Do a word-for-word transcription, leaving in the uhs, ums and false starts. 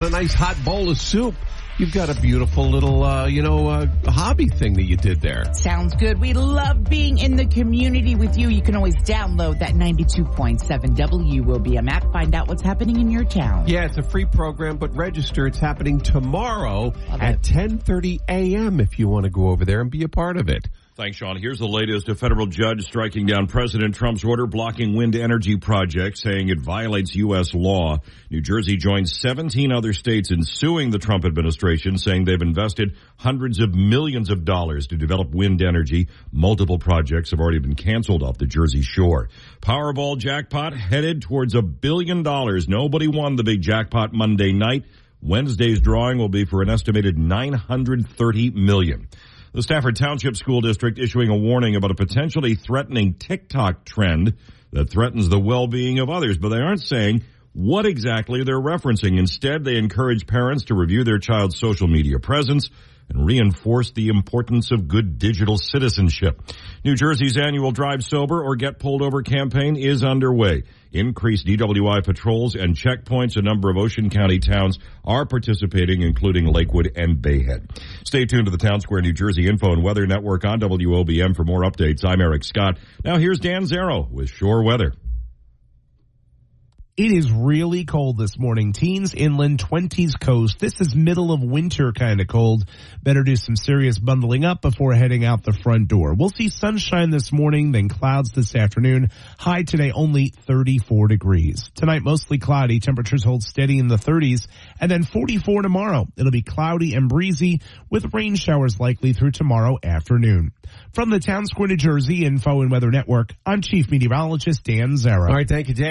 A nice hot bowl of soup. You've got a beautiful little, uh, you know, uh, hobby thing that you did there. Sounds good. We love being in the community with you. You can always download that ninety-two point seven W O B M app. Find out what's happening in your town. Yeah, it's a free program, but register. It's happening tomorrow at ten thirty a.m. if you want to go over there and be a part of it. Thanks, Sean. Here's the latest. A federal judge striking down President Trump's order blocking wind energy projects, saying it violates U S law. New Jersey joins seventeen other states in suing the Trump administration, saying they've invested hundreds of millions of dollars to develop wind energy. Multiple projects have already been canceled off the Jersey shore. Powerball jackpot headed towards a billion dollars. Nobody won the big jackpot Monday night. Wednesday's drawing will be for an estimated nine hundred thirty million dollars. The Stafford Township School District issuing a warning about a potentially threatening TikTok trend that threatens the well-being of others, but they aren't saying what exactly they're referencing. Instead, they encourage parents to review their child's social media presence and reinforce the importance of good digital citizenship. New Jersey's annual Drive Sober or Get Pulled Over campaign is underway. Increased D W I patrols and checkpoints. A number of Ocean County towns are participating, including Lakewood and Bayhead. Stay tuned to the Town Square New Jersey Info and Weather Network on W O B M for more updates. I'm Eric Scott. Now here's Dan Zero with Shore Weather. It is really cold this morning. Teens inland, twenties coast. This is middle of winter kind of cold. Better do some serious bundling up before heading out the front door. We'll see sunshine this morning, then clouds this afternoon. High today only thirty-four degrees. Tonight mostly cloudy. Temperatures hold steady in the thirties. And then forty-four tomorrow. It'll be cloudy and breezy with rain showers likely through tomorrow afternoon. From the Town Square, New Jersey Info and Weather Network, I'm Chief Meteorologist Dan Zara. All right, thank you, Dan.